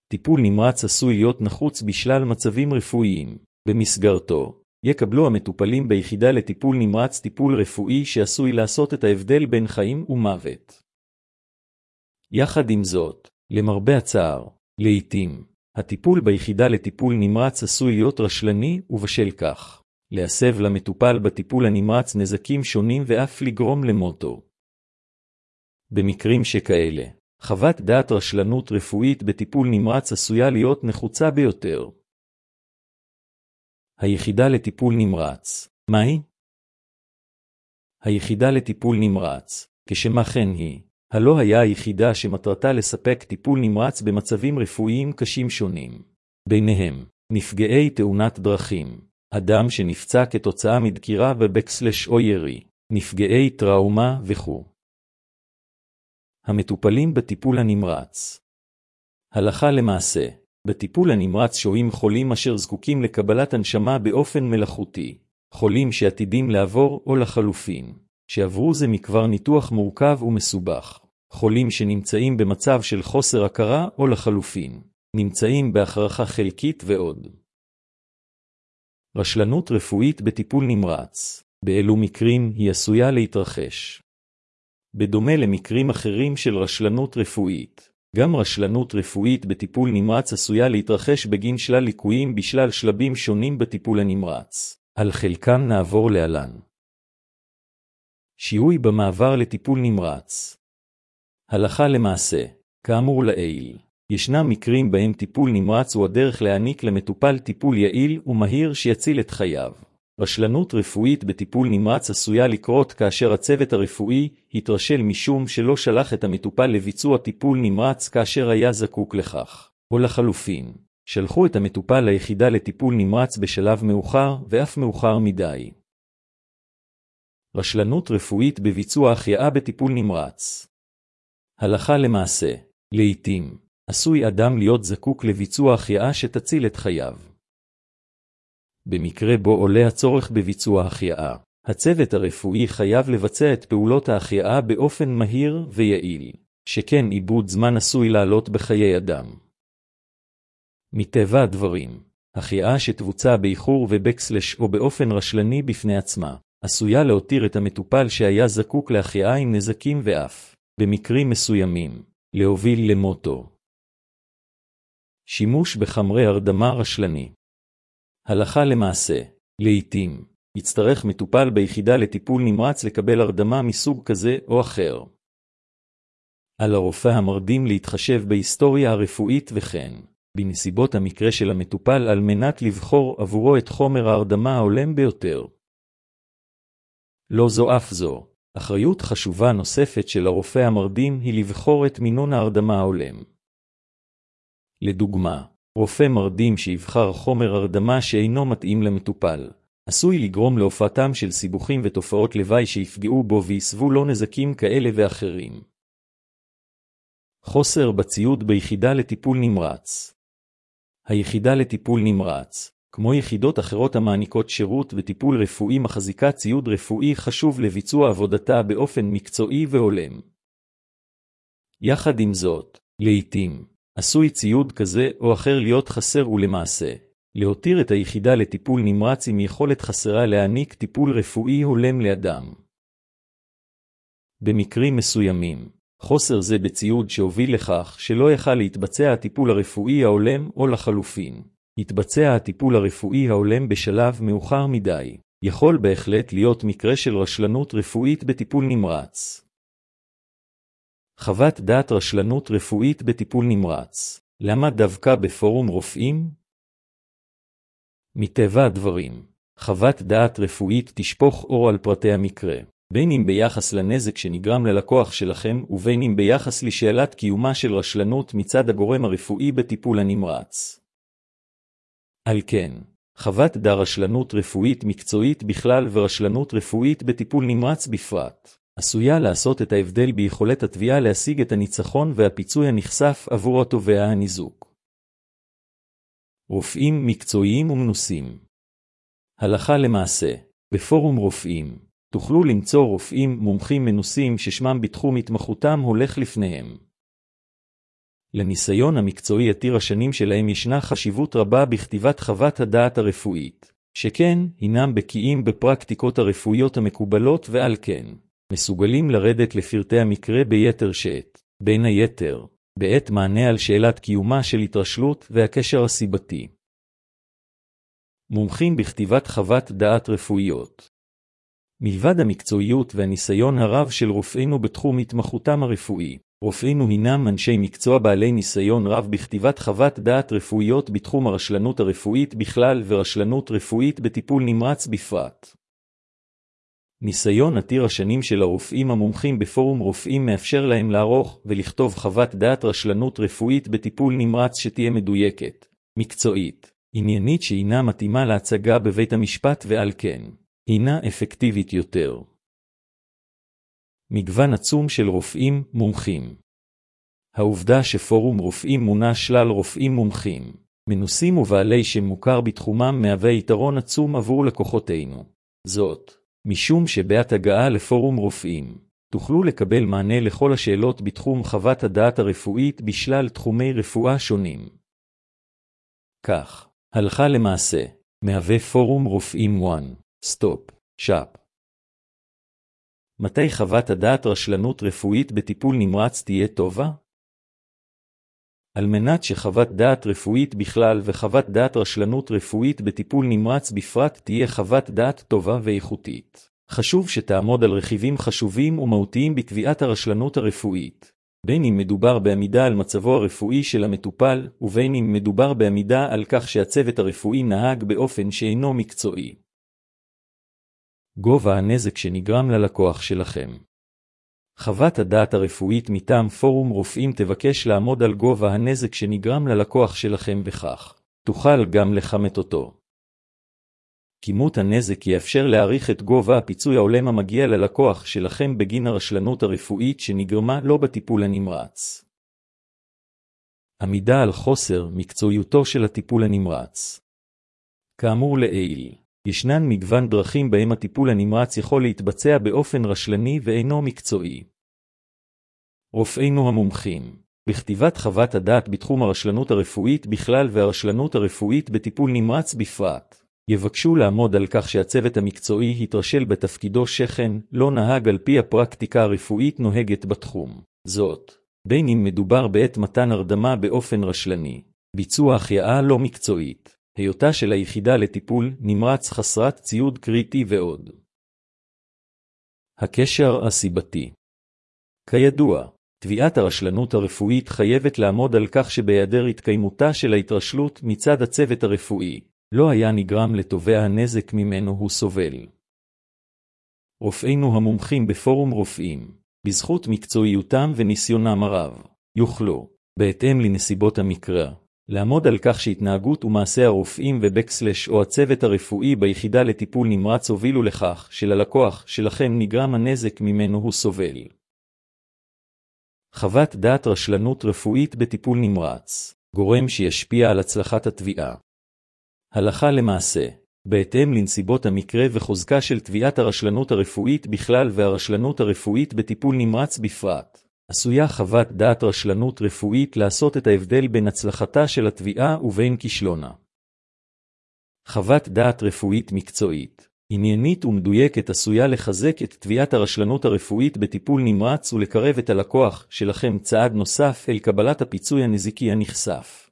טיפול נמרץ עשוי להיות נחוץ בשלל מצבים רפואיים. במסגרתו, יקבלו המטופלים ביחידה לטיפול נמרץ טיפול רפואי שעשוי לעשות את ההבדל בין חיים ומוות. יחד עם זאת, למרבה הצער, לעתים, הטיפול ביחידה לטיפול נמרץ עשוי להיות רשלני ובשל כך, להסב למטופל בטיפול הנמרץ נזקים שונים ואף לגרום למותו. במקרים שכאלה, חוות דעת רשלנות רפואית בטיפול נמרץ עשויה להיות נחוצה ביותר. היחידה לטיפול נמרץ, מהי? היחידה לטיפול נמרץ, כשמה כן היא, הלא היה היחידה שמטרתה לספק טיפול נמרץ במצבים רפואיים קשים שונים. ביניהם, נפגעי תאונת דרכים, אדם שנפצע כתוצאה מדקירה בבקסלש או ירי, נפגעי טראומה וכו'. המטופלים בטיפול הנמרץ. הלכה למעשה, בטיפול הנמרץ שוהים חולים אשר זקוקים לקבלת הנשמה באופן מלאכותי, חולים שעתידים לעבור או לחלופין, שעברו זה מכבר ניתוח מורכב ומסובך, חולים שנמצאים במצב של חוסר הכרה או לחלופין, נמצאים בהכרחה חלקית ועוד. רשלנות רפואית בטיפול נמרץ, באילו מקרים היא עשויה להתרחש. בדומה למקרים אחרים של רשלנות רפואית, גם רשלנות רפואית בטיפול נמרץ עשויה להתרחש בגין שלל ליקויים בשלל שלבים שונים בטיפול הנמרץ. על חלקם נעבור להלן. שיהוי במעבר לטיפול נמרץ. הלכה למעשה, כאמור לעיל, ישנם מקרים בהם טיפול נמרץ הוא הדרך להעניק למטופל טיפול יעיל ומהיר שיציל את חייו. רשלנות רפואית בטיפול נמרץ עשויה לקרות כאשר הצוות הרפואי התרשל משום שלא שלח את המטופל לביצוע טיפול נמרץ כאשר היה זקוק לכך, או לחלופין, שלחו את המטופל ליחידה לטיפול נמרץ בשלב מאוחר ואף מאוחר מדי. רשלנות רפואית בביצוע החייאה בטיפול נמרץ. הלכה למעשה, לעתים, עשוי אדם להיות זקוק לביצוע החייאה שתציל את חייו. במקרה בו עולה הצורך בביצוע החייאה, הצוות הרפואי חייב לבצע את פעולות ההחייאה באופן מהיר ויעיל, שכן איבוד זמן עשוי לעלות בחיי אדם. מטבע הדברים, החייאה שתבוצע באיחור ובקסלש או באופן רשלני בפני עצמה, עשויה להותיר את המטופל שהיה זקוק להחייאה עם נזקים ואף, במקרים מסוימים, להוביל למותו. שימוש בחמרי הרדמה רשלני. הלכה למעשה, לעתים, יצטרך מטופל ביחידה לטיפול נמרץ לקבל הרדמה מסוג כזה או אחר. על הרופא המרדים להתחשב בהיסטוריה הרפואית וכן, בנסיבות המקרה של המטופל על מנת לבחור עבורו את חומר ההרדמה ההולם ביותר. לא זו אף זו, אחריות חשובה נוספת של הרופא המרדים היא לבחור את מינון ההרדמה ההולם. לדוגמה, רופא מרדים שיבחר חומר הרדמה שאינו מתאים למטופל, עשוי לגרום להופעתם של סיבוכים ותופעות לוואי שיפגעו בו ויסבו לו נזקים כאלה ואחרים. חוסר בציוד ביחידה לטיפול נמרץ. היחידה לטיפול נמרץ, כמו יחידות אחרות המעניקות שירות וטיפול רפואי מחזיקה ציוד רפואי חשוב לביצוע עבודתה באופן מקצועי והולם. יחד עם זאת, לעתים, עשוי ציוד כזה או אחר להיות חסר ולמעשה, להותיר את היחידה לטיפול נמרץ עם יכולת חסרה להעניק טיפול רפואי הולם לאדם. במקרים מסוימים, חוסר זה בציוד שהוביל לכך שלא יכל להתבצע הטיפול הרפואי ההולם או לחלופין, התבצע הטיפול הרפואי ההולם בשלב מאוחר מדי, יכול בהחלט להיות מקרה של רשלנות רפואית בטיפול נמרץ. חוות דעת רשלנות רפואית בטיפול נמרץ. למה דווקא בפורום רופאים? מטבע הדברים, חוות דעת רפואית תשפוך אור על פרטי המקרה, בין אם ביחס לנזק שנגרם ללקוח שלכם ובין אם ביחס לשאלת קיומה של רשלנות מצד הגורם הרפואי בטיפול הנמרץ. על כן, חוות דעת רשלנות רפואית מקצועית בכלל ורשלנות רפואית בטיפול נמרץ בפרט, עשויה לעשות את ההבדל ביכולת התביעה להשיג את הניצחון והפיצוי הנחשף עבור התובע הניזוק. רופאים מקצועיים ומנוסים. הלכה למעשה, בפורום רופאים, תוכלו למצוא רופאים מומחים מנוסים ששמם בתחום התמחותם הולך לפניהם. לניסיון המקצועי עתיר השנים שלהם ישנה חשיבות רבה בכתיבת חוות הדעת הרפואית, שכן הינם בקיאים בפרקטיקות הרפואיות המקובלות ועל כן מסוגלים לרדת לפרטי המקרה ביתר שאת, בין היתר, בעת מענה על שאלת קיומה של התרשלות והקשר הסיבתי. מומחים בכתיבת חוות דעת רפואיות. מלבד המקצועיות והניסיון הרב של רופאינו בתחום התמחותם הרפואי, רופאינו הינם אנשי מקצוע בעלי ניסיון רב בכתיבת חוות דעת רפואיות בתחום הרשלנות הרפואית בכלל ורשלנות רפואית בטיפול נמרץ בפרט. ניסיון עתיר השנים של הרופאים המומחים בפורום רופאים מאפשר להם לערוך ולכתוב חוות דעת רשלנות רפואית בטיפול נמרץ שתהיה מדויקת, מקצועית, עניינית שאינה מתאימה להצגה בבית המשפט ועל כן, הינה אפקטיבית יותר. מגוון עצום של רופאים מומחים. העובדה שפורום רופאים מונה שלל רופאים מומחים, מנוסים ובעלי שם מוכר בתחומם מהווה יתרון עצום עבור לקוחותינו. זאת, משום שבעת הגעה לפורום רופאים, תוכלו לקבל מענה לכל השאלות בתחום חוות הדעת הרפואית בשלל תחומי רפואה שונים. כך, הלכה למעשה, מהווה פורום רופאים one stop shop. מתי חוות הדעת רשלנות רפואית בטיפול נמרץ תהיה טובה? על מנת שחוות דעת רפואית בכלל וחוות דעת רשלנות רפואית בטיפול נמרץ בפרט תהיה חוות דעת טובה ואיכותית, חשוב שתעמוד על רכיבים חשובים ומהותיים בקביעת הרשלנות הרפואית, בין אם מדובר בעמידה על מצבו הרפואי של המטופל, ובין אם מדובר בעמידה על כך שהצוות הרפואי נהג באופן שאינו מקצועי. גובה הנזק שנגרם ללקוח שלכם. חוות הדעת הרפואית מטעם פורום רופאים תבקש לעמוד על גובה הנזק שנגרם ללקוח שלכם בכך. תוכל גם לכמת אותו. כימות הנזק יאפשר להעריך את גובה הפיצוי ההולם המגיע ללקוח שלכם בגין הרשלנות הרפואית שנגרמה לא בטיפול הנמרץ. עמידה על חוסר מקצועיותו של הטיפול הנמרץ. כאמור לעיל, ישנן מגוון דרכים בהם הטיפול הנמרץ יכול להתבצע באופן רשלני ואינו מקצועי. רופאינו המומחים, בכתיבת חוות הדעת בתחום הרשלנות הרפואית בכלל והרשלנות הרפואית בטיפול נמרץ בפרט, יבקשו לעמוד על כך שהצוות המקצועי התרשל בתפקידו שכן לא נהג על פי הפרקטיקה הרפואית נוהגת בתחום. זאת, בין אם מדובר בעת מתן הרדמה באופן רשלני, ביצוע החייאה לא מקצועית, היותה של היחידה לטיפול נמרץ חסרת ציוד קריטי ועוד. הקשר הסיבתי. כידוע, תביעת הרשלנות הרפואית חייבת לעמוד על כך שבהיעדר התקיימותה של ההתרשלות מצד הצוות הרפואי, לא היה נגרם לתובע הנזק ממנו הוא סובל. רופאינו המומחים בפורום רופאים, בזכות מקצועיותם וניסיונם הרב, יוכלו, בהתאם לנסיבות המקרה, לעמוד על כך שהתנהגות ומעשה הרופאים ובקסלש או הצוות הרפואי ביחידה לטיפול נמרץ הובילו לכך שללקוח שלכם נגרם הנזק ממנו הוא סובל. חוות דעת רשלנות רפואית בטיפול נמרץ, גורם שישפיע על הצלחת התביעה. הלכה למעשה, בהתאם לנסיבות המקרה וחוזקה של תביעת הרשלנות הרפואית בכלל והרשלנות הרפואית בטיפול נמרץ בפרט, עשויה חוות דעת רשלנות רפואית לעשות את ההבדל בין הצלחתה של התביעה ובין כישלונה. חוות דעת רפואית מקצועית, עניינית ומדויקת עשויה לחזק את תביעת הרשלנות הרפואית בטיפול נמרץ ולקרב את הלקוח שלכם צעד נוסף אל קבלת הפיצוי הנזיקי הנחשף.